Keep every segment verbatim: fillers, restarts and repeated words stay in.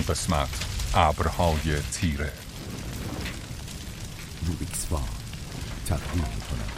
این قسمت ابرهای تیره. روبیکس وان تقدیم می‌کند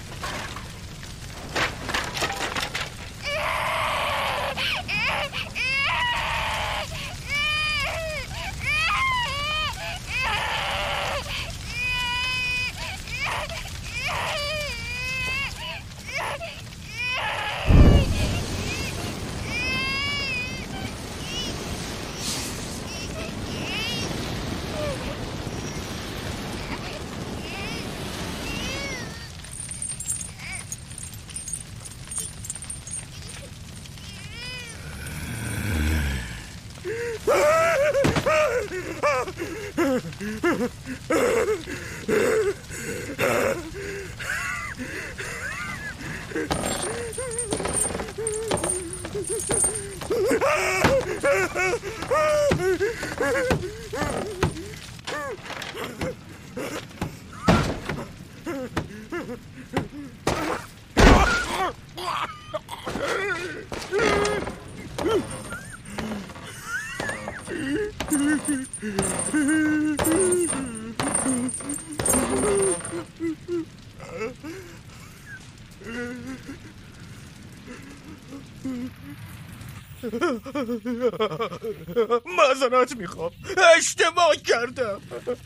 معذرت میخوام، اشتباه کردم.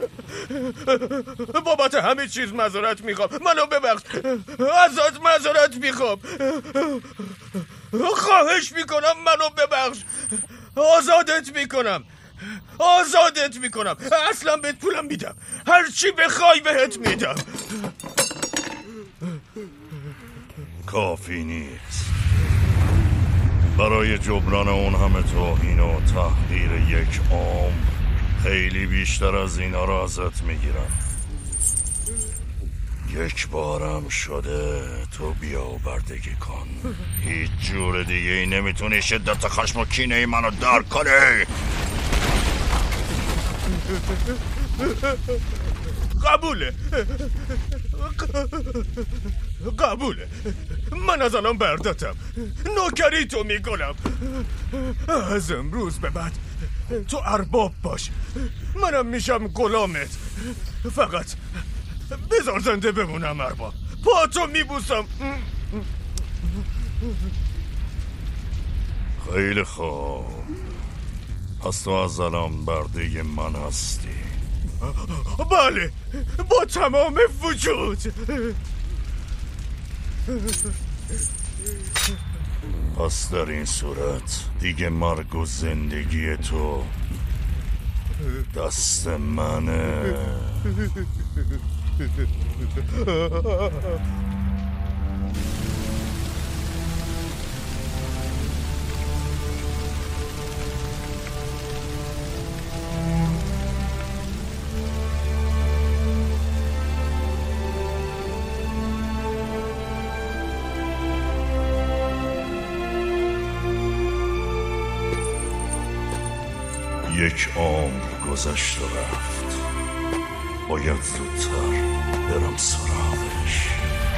بابت همه چیز معذرت میخوام، منو ببخش. ازت معذرت میخوام، خواهش میکنم منو ببخش. آزادت میکنم، آزادت میکنم. اصلا بهت پولم میدم، هر چی بخوای بهت میدم. کافی نیست. برای جبران اون همه توهین و تحقیر یک عمر خیلی بیشتر از اینا را ازت میگیرم. یک بارم شده تو بیا و بردگی کن. هیچ جور دیگه ای نمیتونی شدت خشم و کینه ای منو درک کنی. قبوله قبوله من از الان برداتم، نوکری تو میکنم. از امروز به بعد تو ارباب باش، منم میشم غلامت. فقط بذار زنده بمونم ارباب، پا تو میبوسم. خیلی خوب، پس تو از الان برده من هستی. بله، با تمام وجود. پس در این صورت دیگه مرگ و زندگی تو دست منه. یک عمر گذشت و رفت، باید زودتر برم سراغش.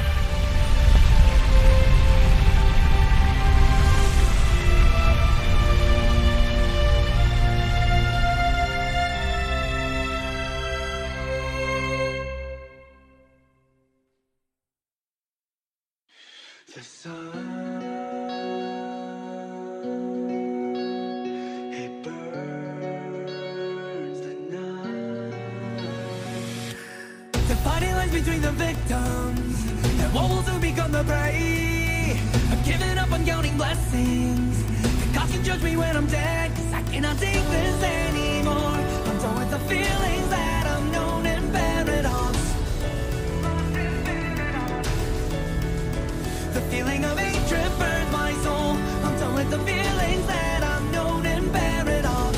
Between the victims and wolves who become the prey, I've given up on counting blessings. The gods can judge me when I'm dead, cause I cannot take this anymore. I'm done with the feelings that I've known in paradox. The feeling of hatred burns my soul. I'm done with the feelings that I've known in paradox.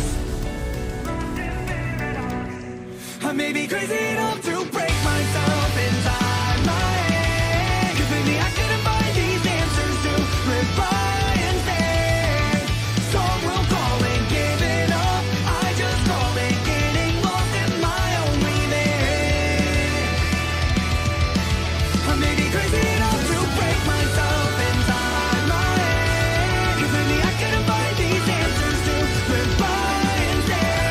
I may be crazy enough to break myself inside my head, cause maybe I couldn't find these answers to reply instead. Some will call it giving up, I just call it getting lost in my own weaving. I may be crazy enough to break myself inside my head, cause maybe I couldn't find these answers to reply instead.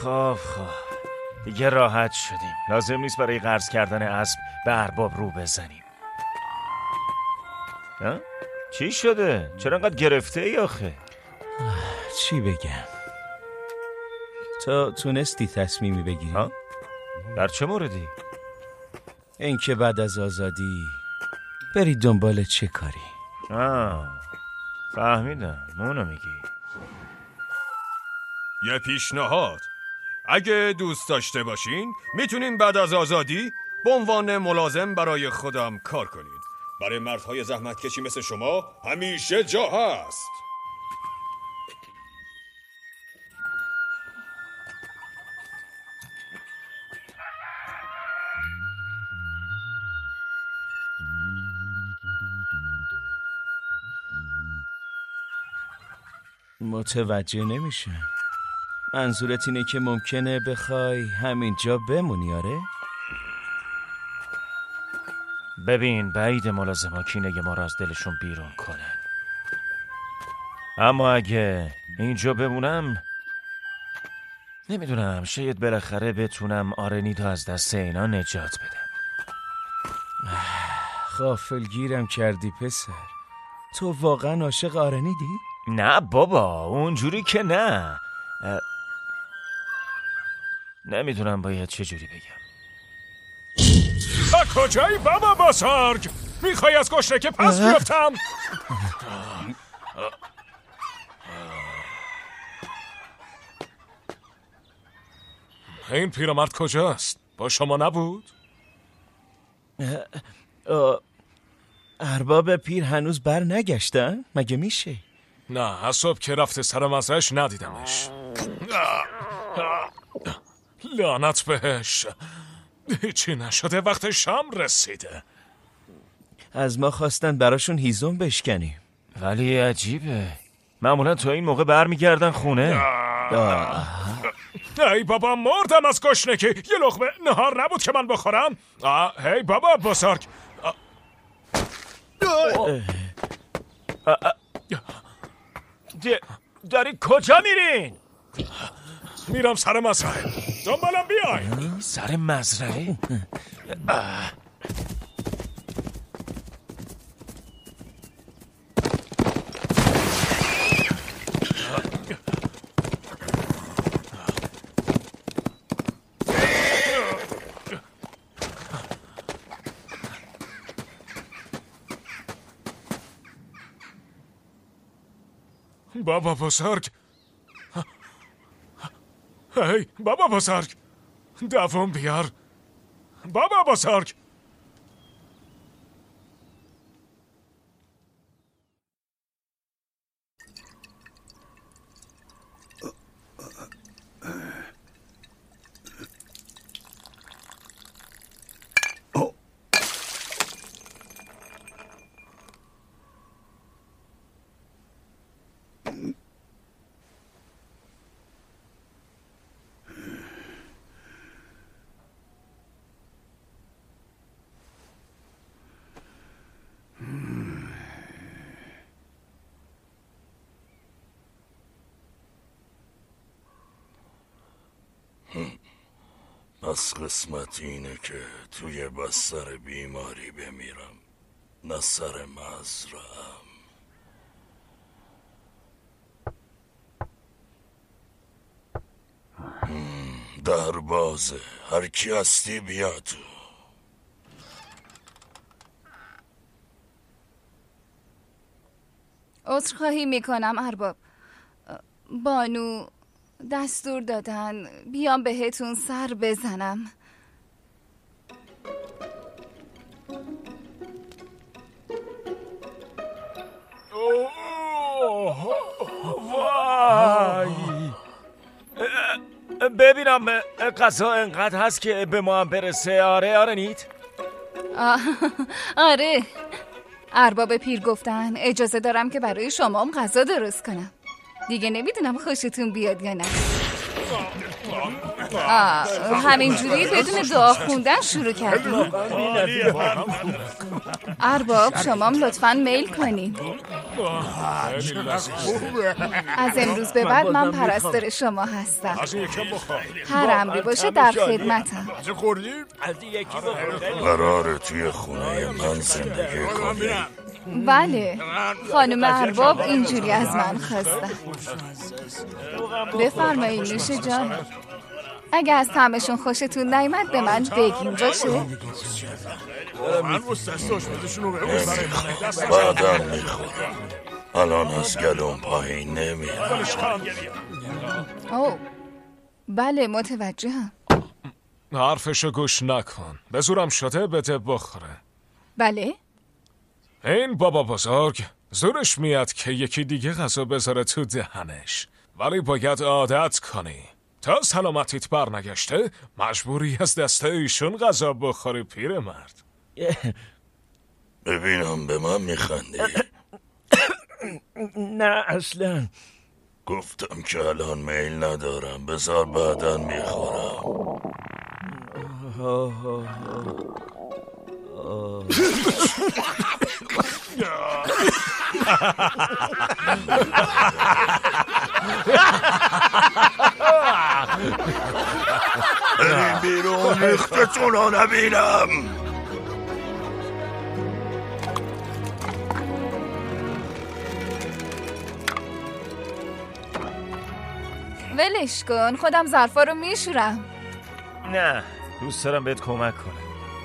خب خب دیگه راحت شدیم. لازم نیست برای قرض کردن اسب به ارباب رو بزنیم. ها؟ چی شده؟ چرا انقدر گرفته ای آخه؟ چی بگم؟ تو تونستی تصمیمی بگیری؟ ها؟ در چه موردی؟ این که بعد از آزادی بری دنبال چه کاری؟ آه فهمیدم. اونو میگی. یه پیشنهاد، اگه دوست داشته باشین میتونین بعد از آزادی به عنوان ملازم برای خودم کار کنین. برای مردهای زحمتکشی مثل شما همیشه جا هست. متوجه نمیشم. منظورت اینه که ممکنه بخوای همینجا بمونی؟ آره؟ ببین بعید ملازما کینه ما را از دلشون بیرون کنن، اما اگه اینجا بمونم نمیدونم، شاید بالاخره بتونم آرنیدو از دست اینا نجات بدم. غافلگیرم کردی پسر. تو واقعا عاشق آرنیدی؟ نه بابا اونجوری که نه. نمیدونم باید چه جوری بگم. با کجایی بابا بزرگ؟ میخوای از گشنگی پس بیفتم؟ این پیرمرد کجاست؟ با شما نبود؟ ارباب پیر هنوز بر نگشتن؟ مگه میشه؟ نه از صبح که رفته سر مزرعش ندیدمش. لعنت بهش، هیچی نشده. وقت شام رسیده. از ما خواستن براشون هیزم بشکنیم. ولی عجیبه، معمولا تو این موقع برمیگردن خونه. ای بابا مردم از گشنگی. یه لقمه نهار نبود که من بخورم؟ هی بابا بزرگ، داری کجا میرین؟ میرم سر مزرعه، دنبالم بیای. سر مزرعه؟ بابا بزرگ، هی بابا بزرگ، دوام بیار. بابا بزرگ. پس قسمت اینه که توی بستر بیماری بمیرم، نه سر مزرعه‌ام. در بازه، هر کی هستی بیا تو. عذرخواهی میکنم ارباب. بانو دستور دادن بیام بهتون سر بزنم. وای، ببینم غذا انقدر هست که به ما هم برسه. آره آرنید؟ آره، ارباب پیر گفتن اجازه دارم که برای شما هم غذا درست کنم. دیگه نمیدونم خوشتون بیاد یا نه. آه، همینجوری بدون دعا خوندن شروع کردیم. ارباب شمام لطفاً میل کنین. از امروز به بعد من پرستار شما هستم. هر امری باشه در خدمتم. قراره توی خونه من زندگی کنی؟ بله، خانم ارباب اینجوری از من خواستن. بفرمایید نوش جان. اگه از طعمشون خوشتون نیامد به من بگین باشه؟ بعدم میخورم، الان از گلوم پایین نمیاد. اوه بله متوجهم. حرفشو گوش نکن، به زورم شده بده بخوره. بله؟ این بابا بزرگ زورش میاد که یکی دیگه غذا بذاره تو دهنش، ولی باید عادت کنی. تا سلامتیت برنگشته مجبوری از دسته ایشون غذا بخوری پیرمرد. ببینم به من میخندی؟ نه اصلا. گفتم که الان میل ندارم، بذار بعداً میخورم. بریم بیرون، ریختتون رو نبینم. ولش کن، خودم ظرفا رو میشورم. نه، دوست دارم بهت کمک کنم.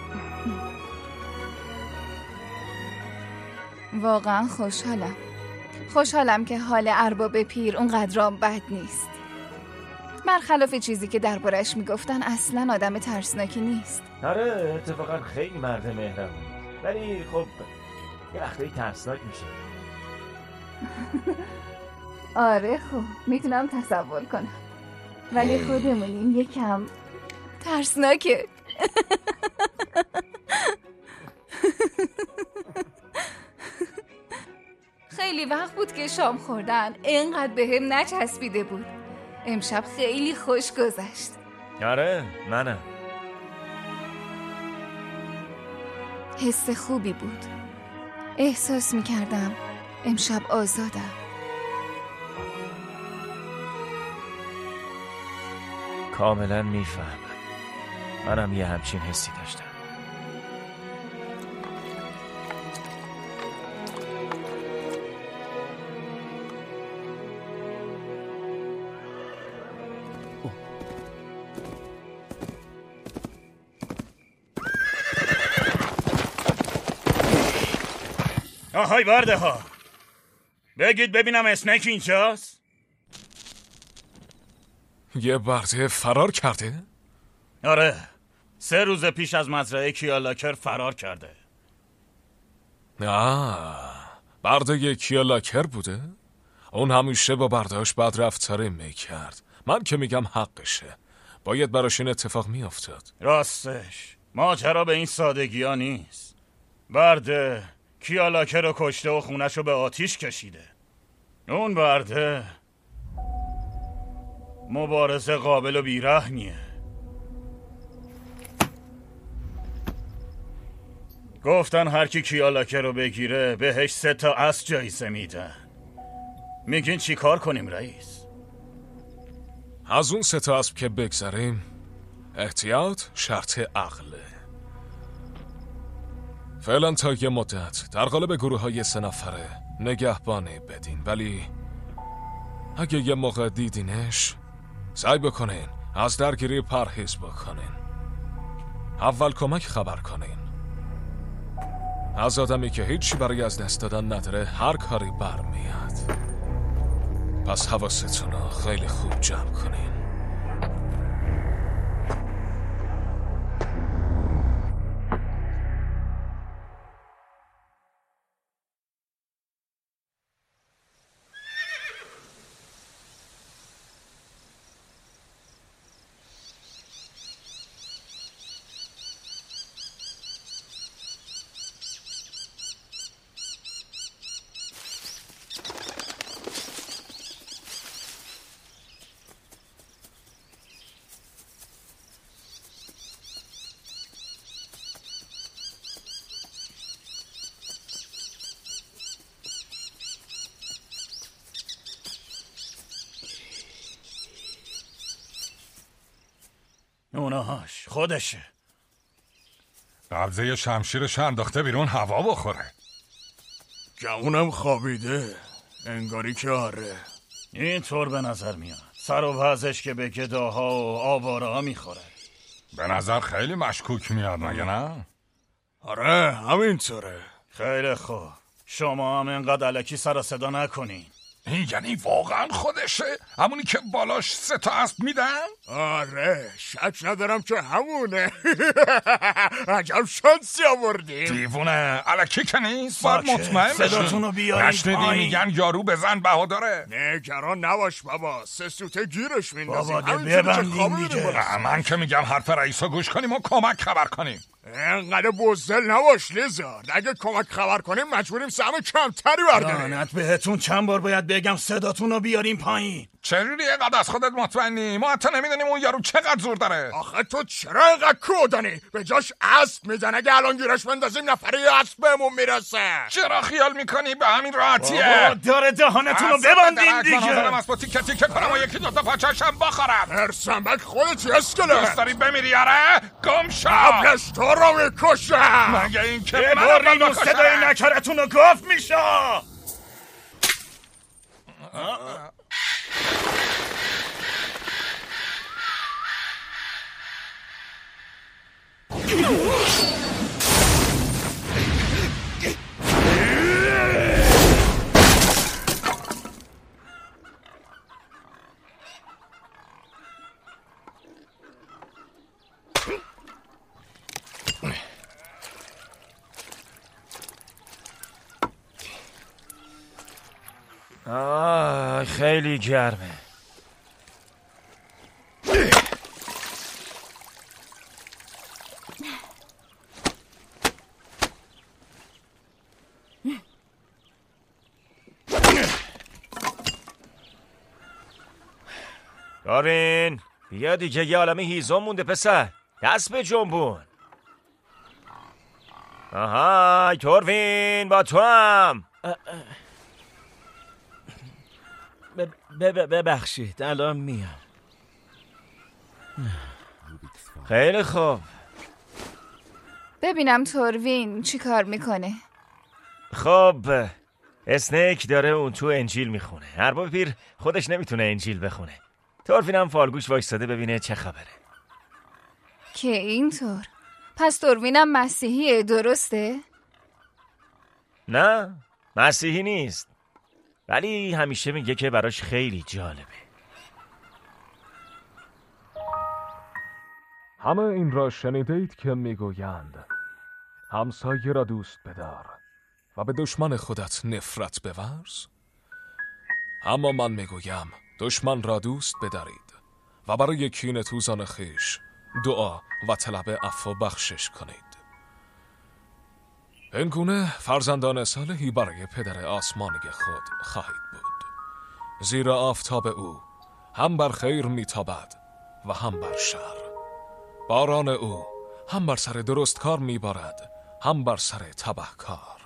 واقعا خوشحالم. خوشحالم که حال ارباب پیر اونقدرام بد نیست. برخلاف چیزی که دربارش میگفتن اصلا آدم ترسناکی نیست. آره اتفاقا خیلی مرد مهربونی، ولی خب یه وقتایی ترسناک میشه. آره خب میتونم تصور کنم، ولی خودمونیم یکم ترسناکه. خیلی وقت بود که شام خوردن اینقدر به هم نچسبیده بود. امشب خیلی خوش گذشت. آره منم. حس خوبی بود. احساس میکردم امشب آزادم. کاملا میفهمم، منم یه همچین حسی داشتم. آهای برده ها، بگید ببینم اسنک اینجاست؟ یه برده فرار کرده؟ آره، سه روز پیش از مزرعه کیالاکر فرار کرده. آه، برده کیالاکر بوده؟ اون همیشه با بردهاش بد رفتاری میکرد. من که میگم حقشه، باید براش این اتفاق میافتاد. راستش ماجرا به این سادگی ها نیست. برده کیالاکر رو کشته و خونش رو به آتیش کشیده. اون برده مبارزه قابل و بیرحمیه. گفتن هر کی کیالاکر رو بگیره بهش سه تا اسب جایزه میدن. میگین چی کار کنیم رئیس؟ از اون سه تا اسب که بگذریم، احتیاط شرط عقله. فعلا تا یه مدت در قالب گروه های سه نفره نگهبانی بدین، ولی اگه یه موقع دیدینش سعی بکنین از درگیری پرهیز بکنین. اول کمک خبر کنین. از آدمی که هیچی برای از دست دادن نداره هر کاری برمیاد. پس حواستون رو خیلی خوب جمع کنین. ایناش خودشه. قبضه شمشیرش انداخته بیرون هوا بخوره. گمونم خوابیده. انگاری که آره. اینطور به نظر میاد. سر و وضعش که به گداها و آواره ها میخوره. به نظر خیلی مشکوک میاد مگه نه؟ آره همینطوره. خیلی خوب. شما هم اینقدر الکی سر و صدا نکنین. این یعنی واقعا خودشه؟ همونی که بالاش سه تا اسب میدن؟ آره شک ندارم که همونه. عجب شانسی آوردی. دیوونه الکی که نیست. باید مطمئن صداتونو بیارین نشنیدی میگن یارو بزن بهاداره. نگران نباش بابا. سه سوته گیرش میندازیم. بابا ده ببندیم دیگه. من که میگم حرف رئیسو گوش کنیم و کمک خبر کنیم. اینقدر بزدل نباش لیزارد. اگه کمک خبر کنیم مجبوریم سهم کمتری برداریم. لعنت بهتون چند بار باید بگم صداتون رو بیارین پایین. چجوری اینقدر از خودت مطمئنی؟ ما حتی نمیدونیم اون یارو چقدر زور داره. آخه تو چرا اینقدر کودانی؟ به جاش اسب میزنه. اگه الان گیرش بندازیم نفری اسب بهمون میرسه. چرا خیال میکنی به همین راحتیه؟ بابا داره دهانتون رو ببندین دیگه. من از با تیکه تیکه کنم و یکی دوتا پاچه‌شم بخورم. ارسنبک خودتی اسکله. دوست داری بمیری یاره؟ گم شو. قبلش تو رو میکشم. مگه این که من من رو صدای نکرتون رو گفت میشه. آه خیلی گرمه. دارین بیا دیگه یه عالمه هیزم مونده پسر. دست به جنبون. آها توروین با تو هم. ببخشید الان میام. خیلی خوب. ببینم توروین چی کار میکنه. خب اسنیک داره اون تو انجیل میخونه. ارباب پیر خودش نمیتونه انجیل بخونه. توروین هم فالگوش وایستاده ببینه چه خبره. که اینطور؟ پس توروینم مسیحیه درسته؟ نه مسیحی نیست، ولی همیشه میگه که براش خیلی جالبه. همه این را شنیدید که میگویند همسایه را دوست بدار و به دشمن خودت نفرت بورز. اما من میگویم دشمن را دوست بدارید و برای کینه توزان خویش دعا و طلب عفو و بخشش کنید. این گونه فرزندان صالحی برای پدر آسمانی خود خواهید بود، زیرا آفتاب او هم بر خیر میتابد و هم بر شر. باران او هم بر سر درست کار میبارد هم بر سر تباه کار.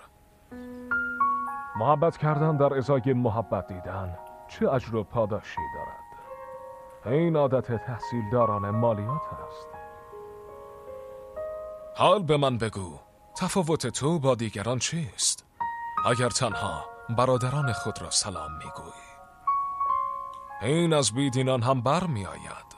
محبت کردن در ازای محبت دیدن چه اجر و پاداشی دارد؟ این عادت تحصیلداران مالیات است. حال به من بگو تفاوت تو با دیگران چیست؟ اگر تنها برادران خود را سلام میگویی. این از بیدینان هم بر می آید.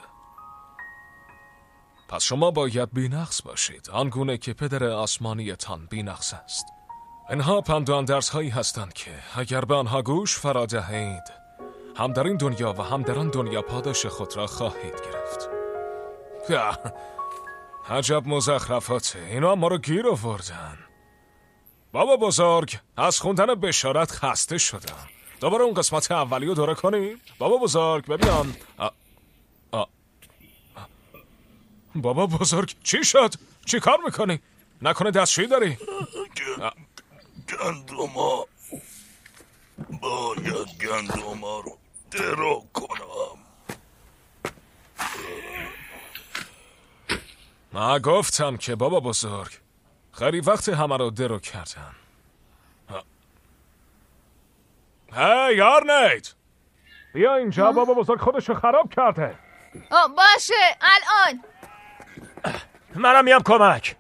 پس شما باید بی‌نقص باشید، آنگونه که پدر آسمانیتان بی‌نقص است. اینها پند و اندرس هایی هستند که اگر به آنها گوش فرا دهید، هم در این دنیا و هم در آن دنیا پاداش خود را خواهید گرفت. عجب مزخرفاته، اینا ما رو گیر آوردن. بابا بزرگ از خوندن بشارت خسته شدم. دوباره اون قسمت اولی رو دوره کنیم؟ بابا بزرگ ببینم. آ... آ... بابا بزرگ چی شد؟ چی کار میکنی؟ نکنه دستشویی داری؟ گندما باید گندما رو درو کنم. ما گفتم که بابا بزرگ خیلی وقت همه رو درو کردن. هی یارنیت بیا اینجا. بابا بزرگ خودشو خراب کرده. آه باشه الان. منم میام کمک.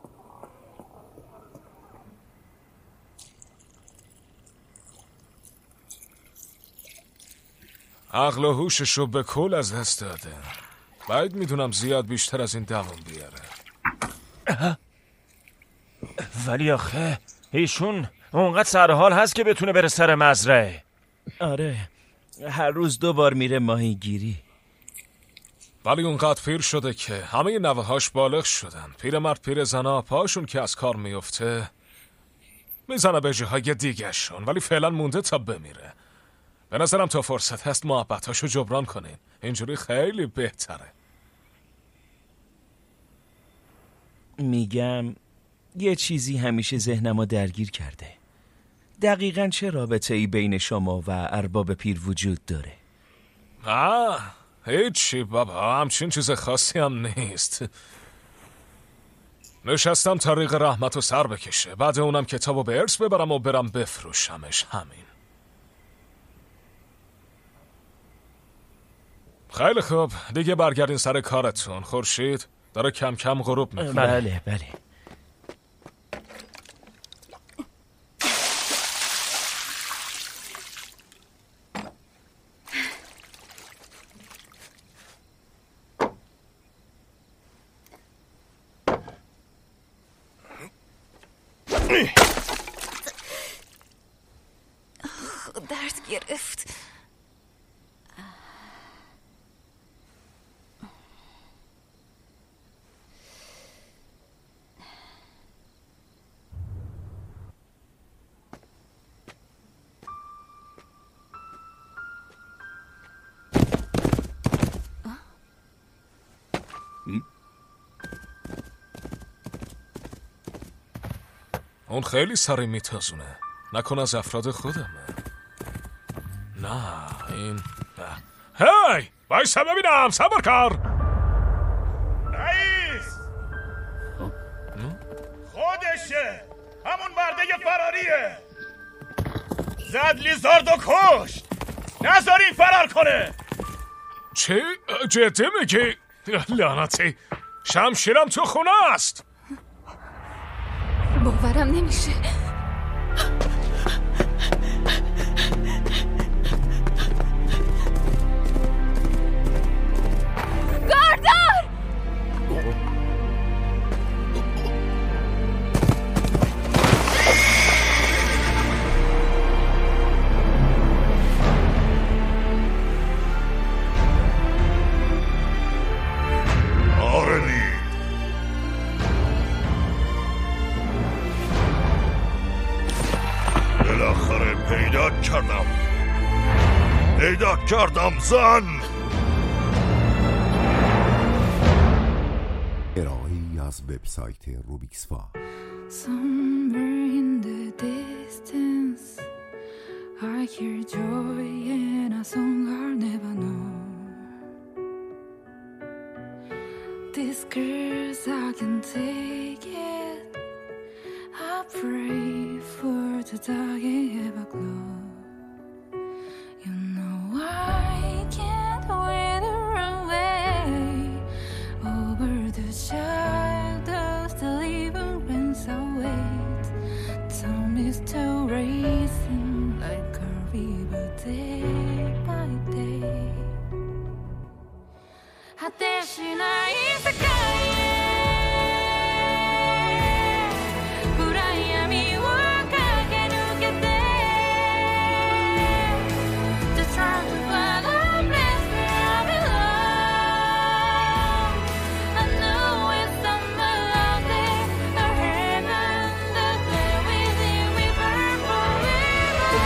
عقل و هوششو به کل از دست داده. باید میدونم زیاد بیشتر از این دوام بیاره. ولی آخه ایشون اونقدر سرحال هست که بتونه بره سر مزرعه. آره، هر روز دو بار میره ماهی گیری. ولی اونقدر پیر شده که همه نوه‌هاش بالغ شدن. پیرمرد پیر زنا پاشون که از کار میفته میزنه به جاهای دیگه شون، ولی فعلا مونده تا بمیره. به نظرم تا فرصت هست محبتاشو جبران کنین. اینجوری خیلی بهتره. میگم یه چیزی همیشه ذهنمو درگیر کرده. دقیقاً چه رابطه ای بین شما و ارباب پیر وجود داره؟ آه هیچی بابا، همچین چیز خاصی هم نیست. نشستم طریق رحمت و سر بکشه، بعد اونم کتابو به ارث ببرم و برم بفروشمش. همین. خیلی خوب، دیگه برگردین سر کارتون. خورشید داره کم کم غروب میکنه. بله بله. درد گرفت. اون خیلی سری میتازونه. نکن از افراد خودمه. نه این نه. هی بایسته ببینم. صبر کار. رئیس خودشه، همون برده فراریه. زد لیزاردو کشت. نذارین فرار کنه. چی؟ جدی میگی؟ لعنتی، شمشیرم تو خونه است. باورم نمیشه. گاردار! آرلی بالاخره پیدا کردم. پیدا کردم زن. ارائه‌ای از وبسایت روبیکسفا. Somewhere in the distance, I hear joy in a song I'll never know. These girls, I can take it. I pray for the dark and ever glow. You know I can't wither away over the shadows that even runs await. Time is still racing like a river day by day. 果てしない世界へ暗闇を駆け抜けて Just try to find a place where I belong. I know it's somewhere out there, a heaven that there within we burn forever.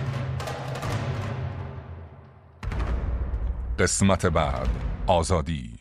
قسمت بعد، آزادی.